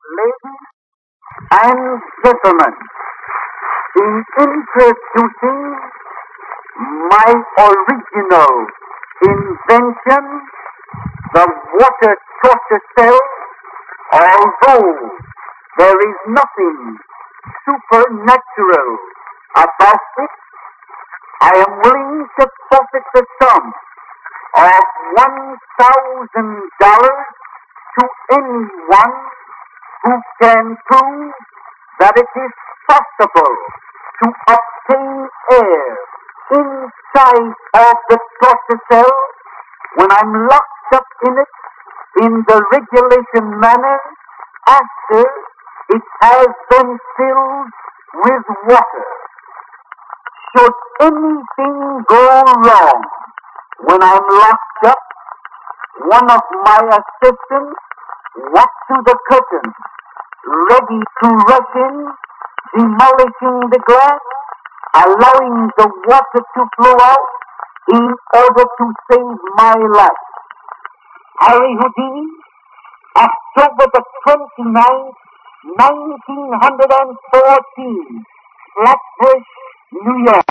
Ladies and gentlemen, in introducing my original invention, the water torture cell, although there is nothing supernatural about it, I am willing to forfeit the sum of $1,000 to anyone who can prove that it is possible to obtain air inside of the torture cell when I'm locked up in it in the regulation manner after it has been filled with water. Should anything go wrong when I'm locked up, one of my assistants walks to the curtain, ready to rush in, demolishing the glass, allowing the water to flow out in order to save my life. Harry Houdini, October the 29th, 1914, Flatbush, New York.